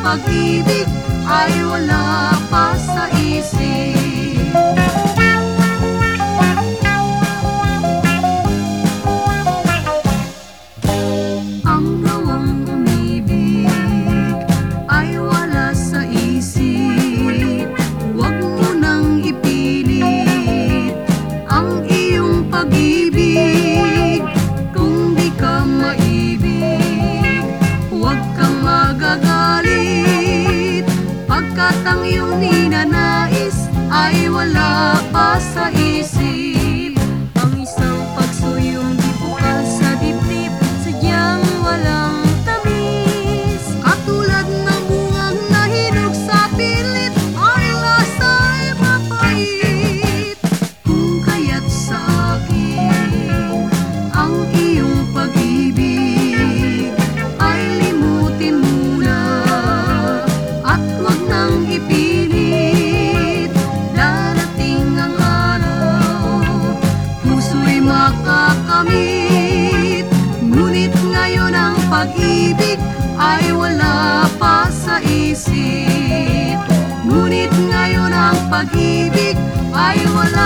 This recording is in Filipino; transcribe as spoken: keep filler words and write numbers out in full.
pag-ibig ay wala pa sa isip. Ang gawang umibig ay wala sa isip. Huwag mo nang ipilit ang iyong pag-ibig. Kung di ka maibig, huwag kang magagalit, pagkat ang iyong ninanais ay wala pa sa isip. Ang isang pagsuyong di bukas sa dibdib, sadyang walang tamis. Katulad ng bungang nahinog sa pilit, ang lasa ay mapait. Kung kaya't sa akin ang iyong pag-ibig ay limutin muna at huwag nang ipilit. Darating ang araw, puso'y makakamit, ngunit ngayon ang pag-ibig ay wala pa sa isip. Ngunit ngayon ang pag-ibig ay wala